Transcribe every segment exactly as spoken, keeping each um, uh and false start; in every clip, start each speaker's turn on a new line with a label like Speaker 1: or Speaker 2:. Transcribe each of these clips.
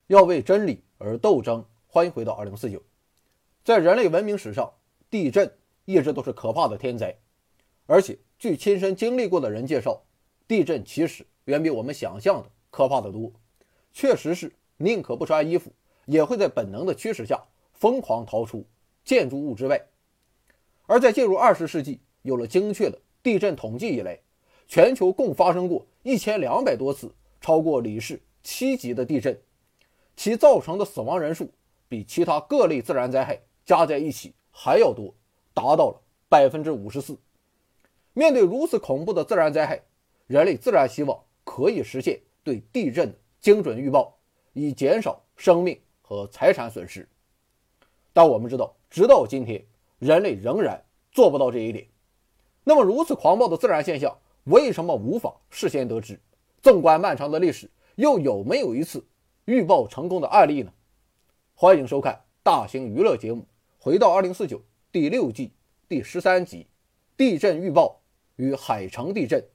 Speaker 1: 要为真理而斗争。欢迎回到二零四九。在人类文明史上，地震一直都是可怕的天灾，而且据亲身经历过的人介绍，地震其实远比我们想象的可怕得多。确实是宁可不穿衣服，也会在本能的驱使下疯狂逃出建筑物之外。而在进入二十世纪，有了精确的地震统计以来，全球共发生过一千两百多次超过里氏七级的地震，其造成的死亡人数比其他各类自然灾害加在一起还要多，达到了 百分之五十四。 面对如此恐怖的自然灾害，人类自然希望可以实现对地震的精准预报，以减少生命和财产损失。但我们知道，直到今天，人类仍然做不到这一点。那么如此狂暴的自然现象，为什么无法事先得知？纵观漫长的历史，又有没有一次预报成功的案例呢？欢迎收看大型娱乐节目《回到二零四九》第六季第十三集：地震预报与海城地震。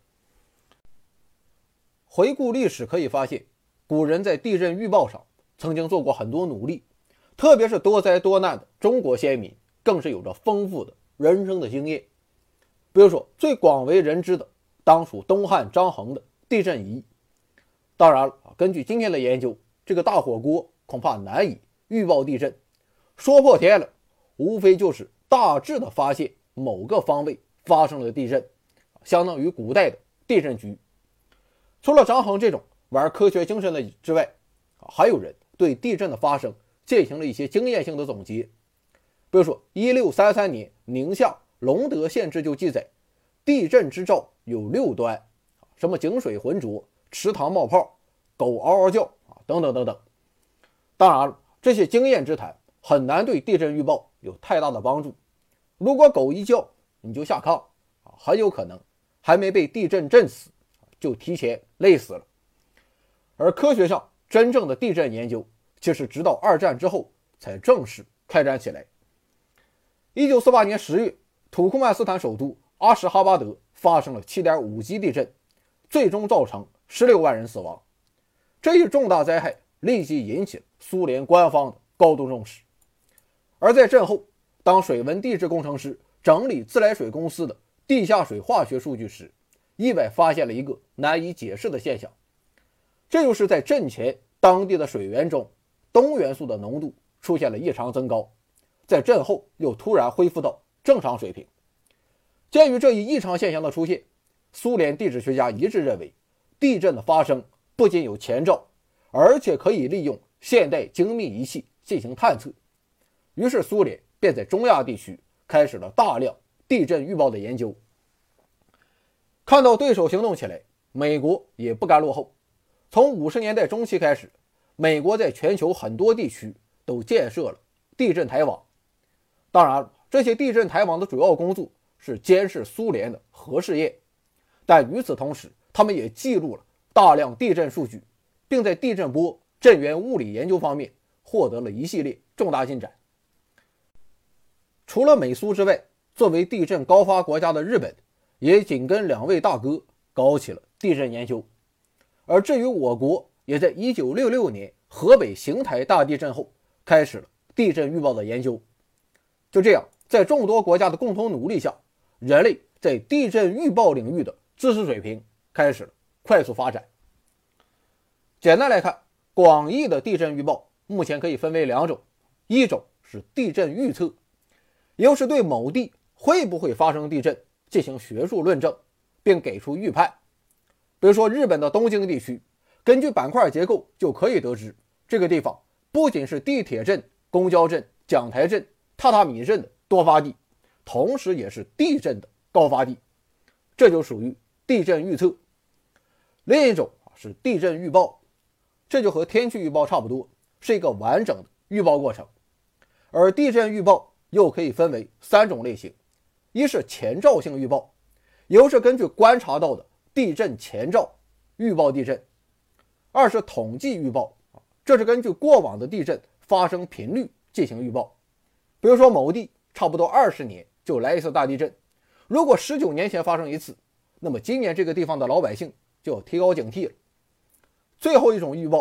Speaker 1: 回顾历史可以发现，古人在地震预报上曾经做过很多努力，特别是多灾多难的中国先民更是有着丰富的人生的经验。比如说最广为人知的当属东汉张衡的地震仪。当然了，根据今天的研究，这个大火锅恐怕难以预报地震，说破天了，无非就是大致的发现某个方位发生了地震，相当于古代的地震局。除了张衡这种玩科学精神的之外，还有人对地震的发生进行了一些经验性的总结。比如说一六三三年宁夏隆德县志就记载，地震之兆有六端，什么井水浑浊、池塘冒泡、狗嗷嗷叫等等等等。当然了，这些经验之谈很难对地震预报有太大的帮助。如果狗一叫你就下炕，很有可能还没被地震震死就提前累死了。而科学上真正的地震研究其实直到二战之后才正式开展起来。一九四八年十月，土库曼斯坦首都阿什哈巴德发生了 七点五 级地震，最终造成十六万人死亡。这一重大灾害立即引起了苏联官方的高度重视。而在震后，当水文地质工程师整理自来水公司的地下水化学数据时，意外发现了一个难以解释的现象，这就是在震前当地的水源中，氡元素的浓度出现了异常增高，在震后又突然恢复到正常水平。鉴于这一异常现象的出现，苏联地质学家一致认为，地震的发生不仅有前兆，而且可以利用现代精密仪器进行探测。于是苏联便在中亚地区开始了大量地震预报的研究。看到对手行动起来，美国也不甘落后。从五十年代中期开始，美国在全球很多地区都建设了地震台网。当然，这些地震台网的主要工作是监视苏联的核试验，但与此同时，他们也记录了大量地震数据，并在地震波震源物理研究方面获得了一系列重大进展。除了美苏之外，作为地震高发国家的日本也紧跟两位大哥搞起了地震研究。而至于我国，也在一九六六年河北邢台大地震后开始了地震预报的研究。就这样，在众多国家的共同努力下，人类在地震预报领域的知识水平开始了快速发展。简单来看，广义的地震预报目前可以分为两种，一种是地震预测，也就是对某地会不会发生地震进行学术论证，并给出预判。比如说日本的东京地区，根据板块结构就可以得知，这个地方不仅是地铁镇、公交镇、讲台镇、榻榻米镇的多发地，同时也是地震的高发地，这就属于地震预测。另一种是地震预报，这就和天气预报差不多，是一个完整的预报过程。而地震预报又可以分为三种类型，一是前兆性预报，也就是根据观察到的地震前兆预报地震；二是统计预报，这是根据过往的地震发生频率进行预报。比如说某地差不多二十年就来一次大地震，如果十九年前发生一次，那么今年这个地方的老百姓就要提高警惕了。最后一种预报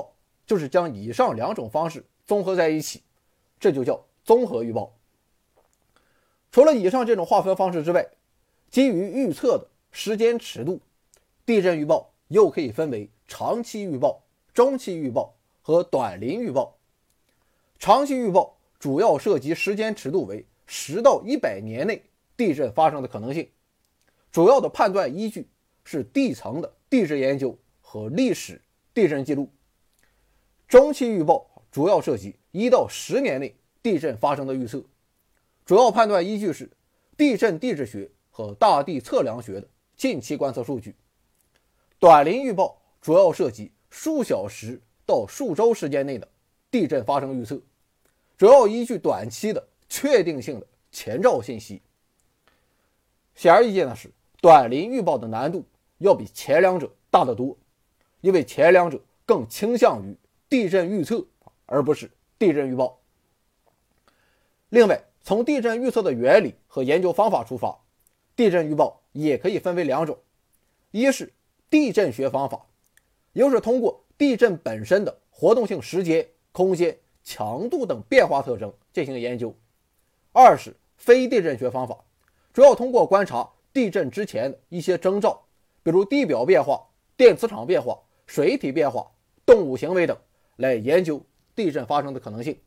Speaker 1: 就是将以上两种方式综合在一起，这就叫综合预报。除了以上这种划分方式之外，基于预测的时间尺度，地震预报又可以分为长期预报、中期预报和短临预报。长期预报主要涉及时间尺度为十到一百年内地震发生的可能性，主要的判断依据是地层的地质研究和历史地震记录。中期预报主要涉及一到十年内地震发生的预测，主要判断依据是地震地质学和大地测量学的近期观测数据。短临预报主要涉及数小时到数周时间内的地震发生预测，主要依据短期的确定性的前兆信息。显而易见的是，短临预报的难度要比前两者大得多，因为前两者更倾向于地震预测，而不是地震预报。另外，从地震预测的原理和研究方法出发，地震预报也可以分为两种，一是地震学方法，也就是通过地震本身的活动性时间、空间、强度等变化特征进行研究；二是非地震学方法，主要通过观察地震之前的一些征兆，比如地表变化、电磁场变化、水体变化、动物行为等，来研究地震发生的可能性。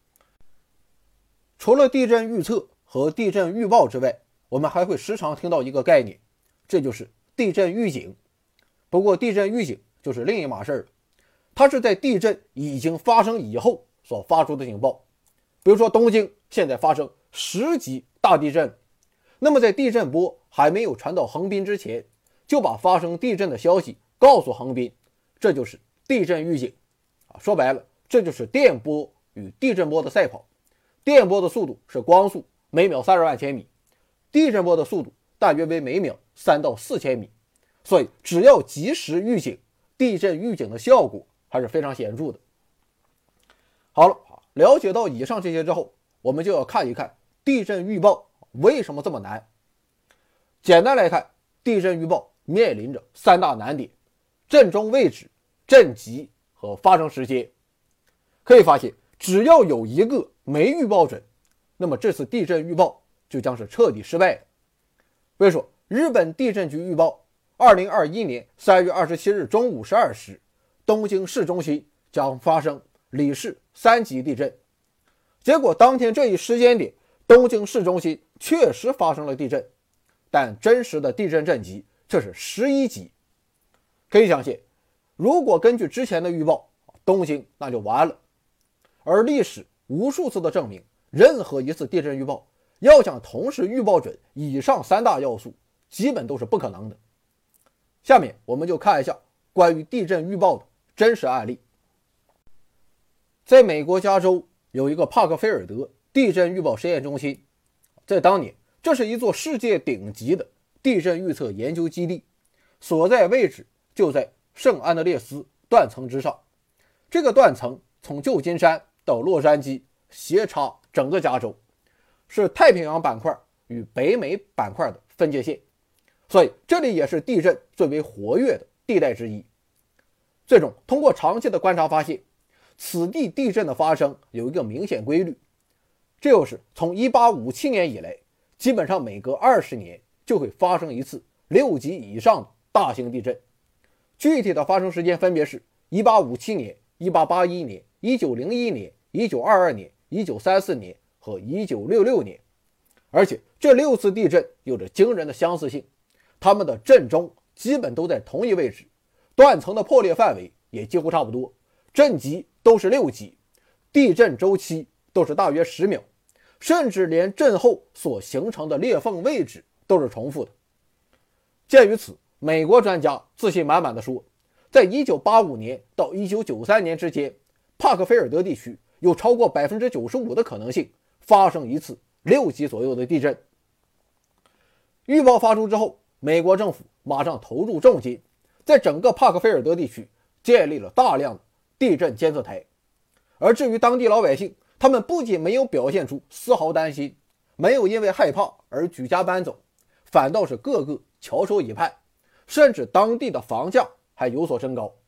Speaker 1: 除了地震预测和地震预报之外，我们还会时常听到一个概念，这就是地震预警。不过地震预警就是另一码事了，它是在地震已经发生以后所发出的警报。比如说东京现在发生十级大地震，那么在地震波还没有传到横滨之前，就把发生地震的消息告诉横滨，这就是地震预警。说白了，这就是电波与地震波的赛跑。电波的速度是光速，每秒三十万千米，地震波的速度大约为每秒三到四千米，所以只要及时预警，地震预警的效果还是非常显著的。好了，了解到以上这些之后，我们就要看一看地震预报为什么这么难。简单来看，地震预报面临着三大难点：震中位置、震级和发生时间。可以发现，只要有一个没预报准，那么这次地震预报就将是彻底失败的。比如说，日本地震局预报二零二一年三月二十七日中午十二时，东京市中心将发生里氏三级地震。结果当天这一时间点，东京市中心确实发生了地震，但真实的地震震级却是十一级。可以想见，如果根据之前的预报，东京那就完了。而历史无数次的证明，任何一次地震预报要想同时预报准以上三大要素，基本都是不可能的。下面我们就看一下关于地震预报的真实案例。在美国加州有一个帕克菲尔德地震预报实验中心，在当年，这是一座世界顶级的地震预测研究基地，所在位置就在圣安德烈斯断层之上。这个断层从旧金山到洛杉矶斜插整个加州，是太平洋板块与北美板块的分界线，所以这里也是地震最为活跃的地带之一。最终通过长期的观察发现，此地地震的发生有一个明显规律，这就是从一八五七年以来，基本上每隔二十年就会发生一次六级以上的大型地震。具体的发生时间分别是一八五七年、一八八一年、一九零一年、一九二二年、一九三四年和一九六六年。而且这六次地震有着惊人的相似性，它们的震中基本都在同一位置，断层的破裂范围也几乎差不多，震级都是六级，地震周期都是大约十秒，甚至连震后所形成的裂缝位置都是重复的。鉴于此，美国专家自信满满地说，在一九八五年到一九九三年之间，帕克菲尔德地区有超过 百分之九十五 的可能性发生一次六级左右的地震。预报发出之后，美国政府马上投入重金，在整个帕克菲尔德地区建立了大量的地震监测台。而至于当地老百姓，他们不仅没有表现出丝毫担心，没有因为害怕而举家搬走，反倒是个个翘首以盼，甚至当地的房价还有所升高。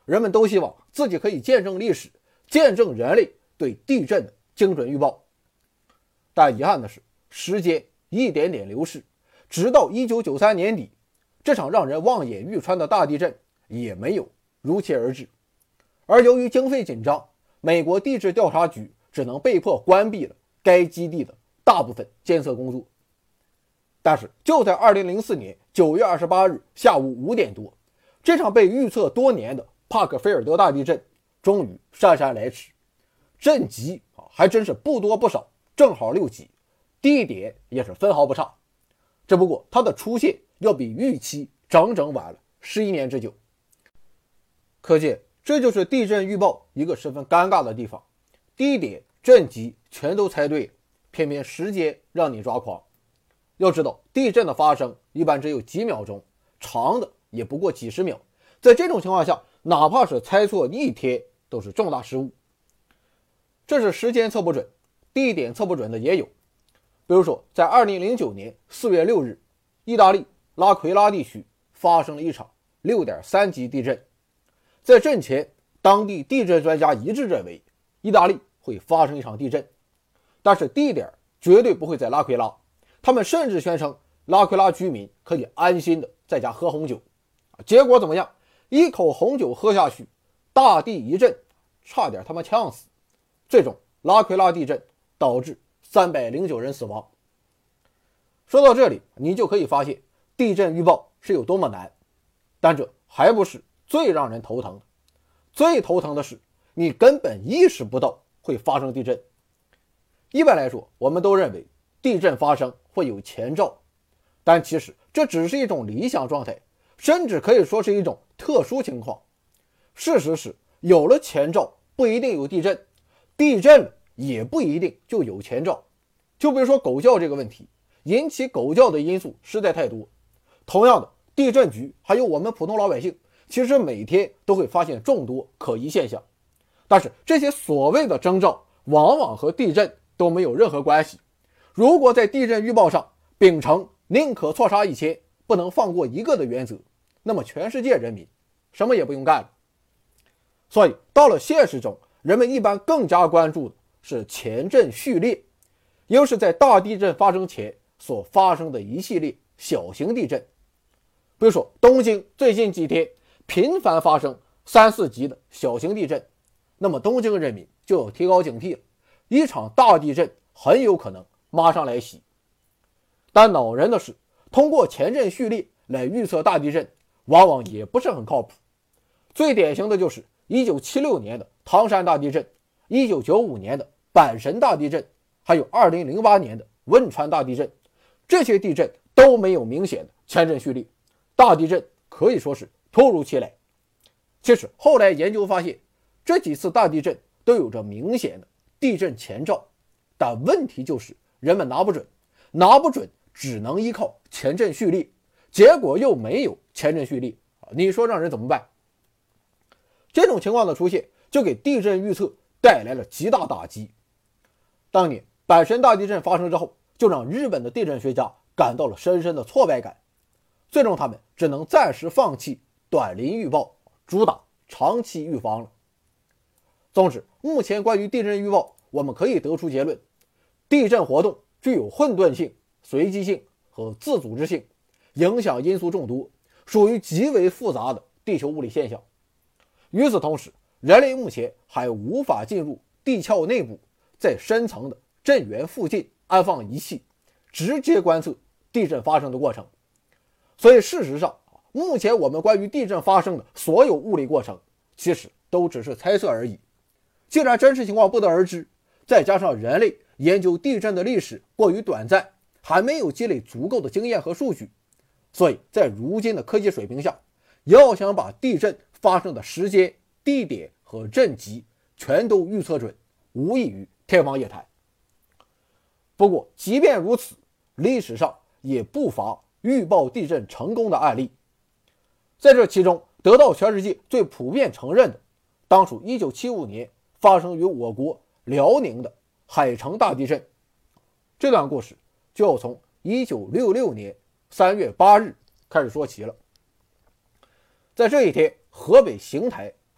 Speaker 1: 人们都希望自己可以见证历史，见证人类对地震的精准预报。但遗憾的是，时间一点点流逝，直到一九九三年底，这场让人望眼欲穿的大地震也没有如期而至。而由于经费紧张，美国地质调查局只能被迫关闭了该基地的大部分监测工作。但是就在二零零四年九月二十八日下午五点多，这场被预测多年的帕克菲尔德大地震终于姗姗来迟。震级啊还真是不多不少，正好六级，地点也是分毫不差。只不过它的出现要比预期整整晚了十一年之久。可见这就是地震预报一个十分尴尬的地方，地点震级全都猜对了，偏偏时间让你抓狂。要知道地震的发生一般只有几秒钟，长的也不过几十秒，在这种情况下，哪怕是猜错一天都是重大失误。这是时间测不准，地点测不准的也有。比如说在二零零九年四月六日，意大利拉奎拉地区发生了一场 六点三 级地震。在震前，当地地震专家一致认为意大利会发生一场地震，但是地点绝对不会在拉奎拉。他们甚至宣称拉奎拉居民可以安心的在家喝红酒。结果怎么样？一口红酒喝下去，大地一震，差点他妈呛死。最终拉奎拉地震导致三百零九人死亡。说到这里，你就可以发现地震预报是有多么难。但这还不是最让人头疼的，最头疼的是你根本意识不到会发生地震。一般来说，我们都认为地震发生会有前兆，但其实这只是一种理想状态，甚至可以说是一种特殊情况。事实是，有了前兆不一定有地震，地震了也不一定就有前兆。就比如说狗叫这个问题，引起狗叫的因素实在太多。同样的，地震局还有我们普通老百姓，其实每天都会发现众多可疑现象，但是这些所谓的征兆往往和地震都没有任何关系。如果在地震预报上秉承宁可错杀一千不能放过一个的原则，那么全世界人民什么也不用干了。所以到了现实中，人们一般更加关注的是前震序列，也就是在大地震发生前所发生的一系列小型地震。比如说东京最近几天频繁发生三四级的小型地震，那么东京人民就要提高警惕了，一场大地震很有可能马上来袭。但恼人的是，通过前震序列来预测大地震往往也不是很靠谱。最典型的就是一九七六年的唐山大地震，一九九五年的阪神大地震，还有二零零八年的汶川大地震。这些地震都没有明显的前震序列，大地震可以说是突如其来。其实后来研究发现，这几次大地震都有着明显的地震前兆，但问题就是人们拿不准，拿不准只能依靠前震序列，结果又没有前震序列，你说让人怎么办？这种情况的出现就给地震预测带来了极大打击。当年阪神大地震发生之后，就让日本的地震学家感到了深深的挫败感，最终他们只能暂时放弃短临预报，主打长期预防了。总之，目前关于地震预报，我们可以得出结论：地震活动具有混沌性、随机性和自组织性，影响因素众多，属于极为复杂的地球物理现象。与此同时，人类目前还无法进入地壳内部，在深层的震源附近安放仪器，直接观测地震发生的过程。所以事实上，目前我们关于地震发生的所有物理过程，其实都只是猜测而已。既然真实情况不得而知，再加上人类研究地震的历史过于短暂，还没有积累足够的经验和数据，所以在如今的科技水平下，要想把地震发生的时间、地点和震级全都预测准，无异于天方夜谭。不过即便如此，历史上也不乏预报地震成功的案例。在这其中，得到全世界最普遍承认的，当属一九七五年发生于我国辽宁的海城大地震。这段故事就要从一九六六年三月八日开始说起了。在这一天，河北邢台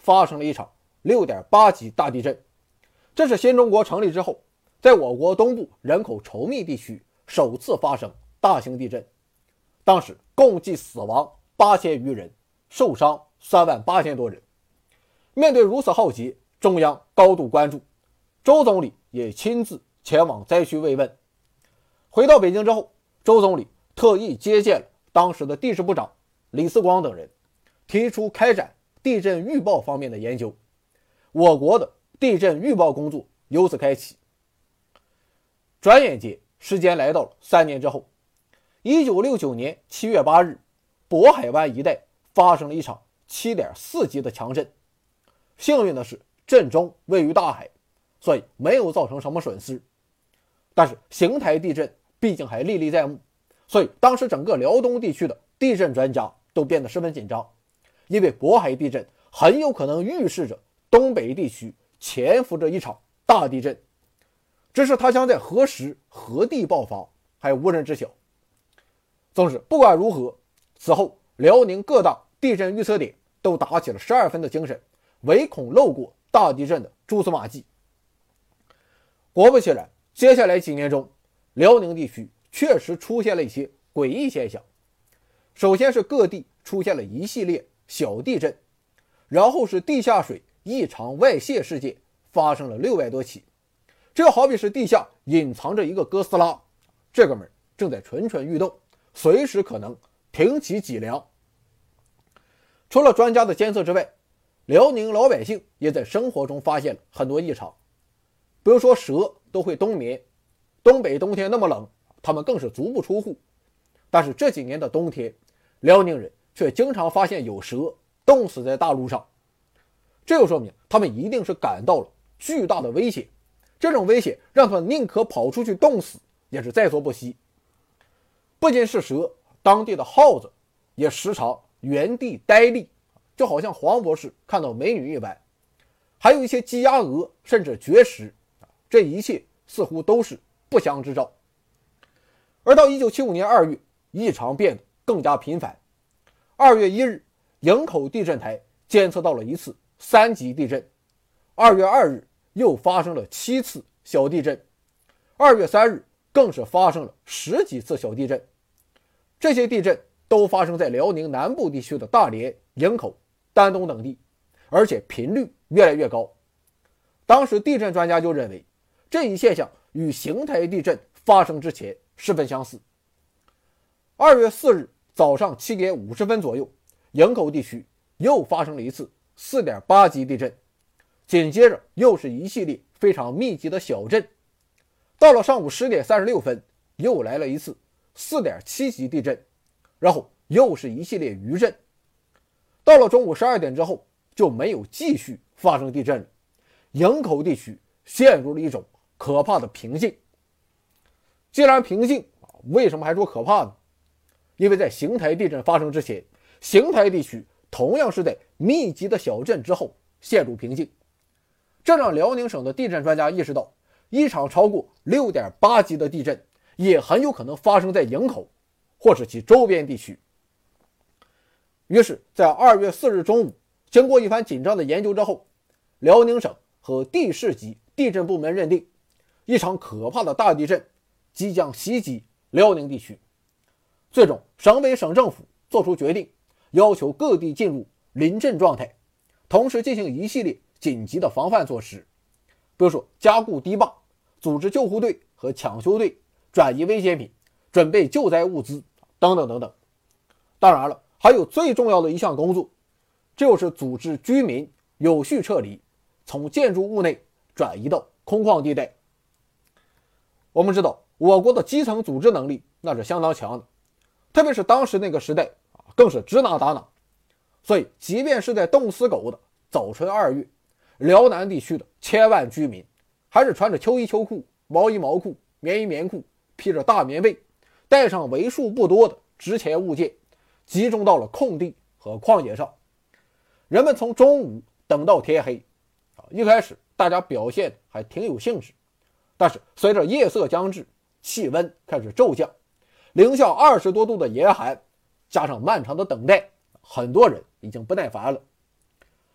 Speaker 1: 发生了一场 六点八 级大地震。这是新中国成立之后，在我国东部人口稠密地区首次发生大型地震，当时共计死亡八千余人，受伤三万八千多人。面对如此浩劫，中央高度关注，周总理也亲自前往灾区慰问。回到北京之后，周总理特意接见了当时的地质部长李四光等人，提出开展地震预报方面的研究。我国的地震预报工作由此开启。转眼间，时间来到了三年之后，一九六九年七月八日，渤海湾一带发生了一场 七点四 级的强震。幸运的是，震中位于大海，所以没有造成什么损失。但是邢台地震毕竟还历历在目，所以当时整个辽东地区的地震专家都变得十分紧张，因为渤海地震很有可能预示着东北地区潜伏着一场大地震，只是它将在何时何地爆发还无人知晓。总之不管如何，此后辽宁各大地震预测点都打起了十二分的精神，唯恐漏过大地震的蛛丝马迹。果不其然，接下来几年中，辽宁地区确实出现了一些诡异现象。首先是各地出现了一系列小地震，然后是地下水异常外泄事件发生了六百多起。这好比是地下隐藏着一个哥斯拉，这哥们儿正在蠢蠢欲动，随时可能挺起脊梁。除了专家的监测之外，辽宁老百姓也在生活中发现了很多异常。比如说蛇都会冬眠，东北冬天那么冷，他们更是足不出户。但是这几年的冬天，辽宁人却经常发现有蛇冻死在大路上，这就说明他们一定是感到了巨大的危险，这种危险让他们宁可跑出去冻死，也是在所不惜。不仅是蛇，当地的耗子也时常原地呆立，就好像黄博士看到美女一般。还有一些鸡鸭鹅甚至绝食，这一切似乎都是不祥之兆。而到一九七五年二月，异常变得更加频繁。二月一日，营口地震台监测到了一次三级地震。二月二日又发生了七次小地震。二月三日更是发生了十几次小地震。这些地震都发生在辽宁南部地区的大连、营口、丹东等地，而且频率越来越高。当时地震专家就认为，这一现象与邢台地震发生之前十分相似。二月四日早上七点五十分左右，营口地区又发生了一次 四点八 级地震，紧接着又是一系列非常密集的小震。到了上午十点三十六分，又来了一次 四点七 级地震，然后又是一系列余震。到了中午十二点之后，就没有继续发生地震了。营口地区陷入了一种可怕的平静。既然平静，为什么还说可怕呢？因为在邢台地震发生之前，邢台地区同样是在密集的小震之后陷入平静。这让辽宁省的地震专家意识到，一场超过 六点八 级的地震也很有可能发生在营口或是其周边地区。于是在二月四日中午，经过一番紧张的研究之后，辽宁省和地市级地震部门认定，一场可怕的大地震即将袭击辽宁地区。最终省委省政府作出决定，要求各地进入临震状态，同时进行一系列紧急的防范措施，比如说加固堤坝，组织救护队和抢修队，转移危险品，准备救灾物资等等等等。当然了，还有最重要的一项工作，这就是组织居民有序撤离，从建筑物内转移到空旷地带。我们知道，我国的基层组织能力那是相当强的，特别是当时那个时代更是指哪打哪。所以即便是在冻死狗的早春二月，辽南地区的千万居民还是穿着秋衣秋裤、毛衣毛裤、棉衣棉裤，披着大棉被，带上为数不多的值钱物件，集中到了空地和旷野上。人们从中午等到天黑，一开始大家表现还挺有兴致，但是随着夜色将至，气温开始骤降，零下二十多度的严寒加上漫长的等待，很多人已经不耐烦了。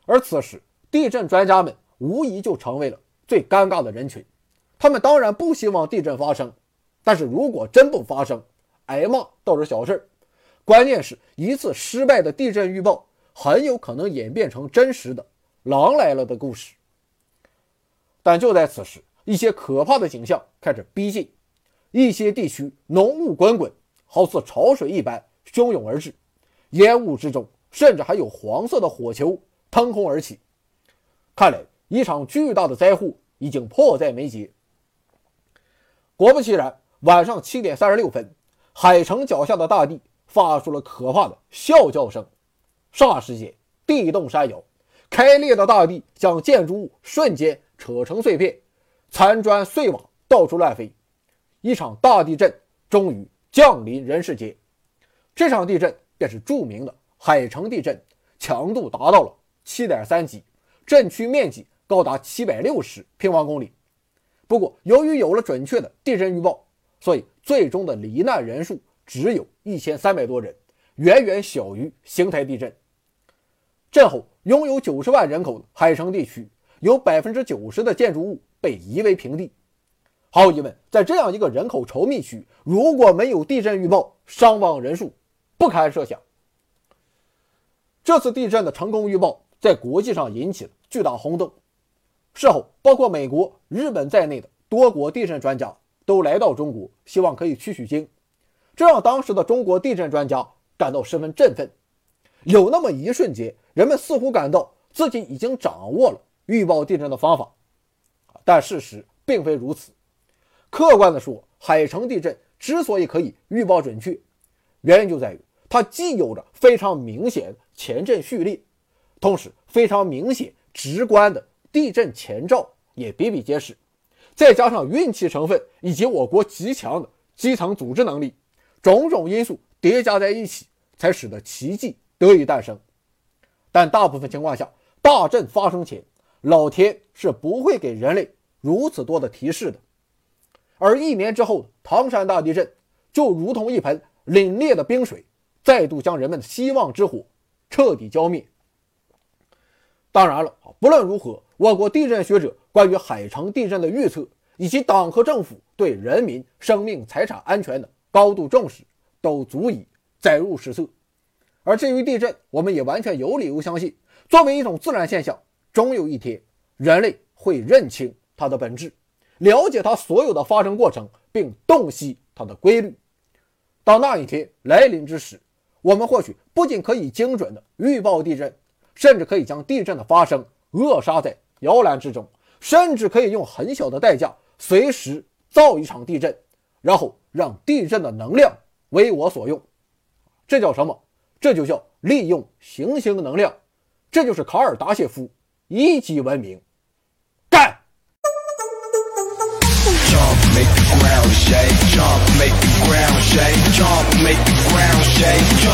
Speaker 1: 而此时地震专家们无疑就成为了最尴尬的人群。他们当然不希望地震发生，但是如果真不发生，挨骂倒是小事，关键是一次失败的地震预报很有可能演变成真实的狼来了的故事。但就在此时，一些可怕的景象开始逼近，一些地区浓雾滚滚，好似潮水一般汹涌而至，烟雾之中甚至还有黄色的火球腾空而起。看来一场巨大的灾祸已经迫在眉睫。果不其然，晚上七点三十六分，海城脚下的大地发出了可怕的啸叫声，霎时间地动山摇，开裂的大地将建筑物瞬间扯成碎片，残砖碎瓦到处乱飞。一场大地震终于降临人世间。这场地震便是著名的海城地震，强度达到了 七点三 级，震区面积高达七百六十平方公里。不过由于有了准确的地震预报，所以最终的罹难人数只有一千三百多人，远远小于邢台地震。震后拥有九十万人口的海城地区，有 百分之九十 的建筑物被夷为平地。毫无疑问，在这样一个人口稠密区，如果没有地震预报，伤亡人数不堪设想。这次地震的成功预报在国际上引起了巨大轰动。事后，包括美国、日本在内的多国地震专家都来到中国，希望可以取取经，这让当时的中国地震专家感到十分振奋。有那么一瞬间，人们似乎感到自己已经掌握了预报地震的方法，但事实并非如此。客观地说，海城地震之所以可以预报准确，原因就在于它既有着非常明显的前震序列，同时非常明显直观的地震前兆也比比皆是，再加上运气成分以及我国极强的基层组织能力，种种因素叠加在一起，才使得奇迹得以诞生。但大部分情况下，大震发生前，老天是不会给人类如此多的提示的。而一年之后的唐山大地震，就如同一盆凛冽的冰水，再度将人们的希望之火彻底浇灭。当然了，不论如何，我国地震学者关于海城地震的预测，以及党和政府对人民生命财产安全的高度重视，都足以载入史册。而至于地震，我们也完全有理由相信，作为一种自然现象，终有一天人类会认清它的本质，了解它所有的发生过程，并洞悉它的规律。当那一天来临之时，我们或许不仅可以精准的预报地震，甚至可以将地震的发生扼杀在摇篮之中，甚至可以用很小的代价随时造一场地震，然后让地震的能量为我所用。这叫什么？这就叫利用行星能量。这就是卡尔达谢夫一级文明。干
Speaker 2: ！Jump, make the ground shake. Jump, make the ground shake. Jump, make the ground shake.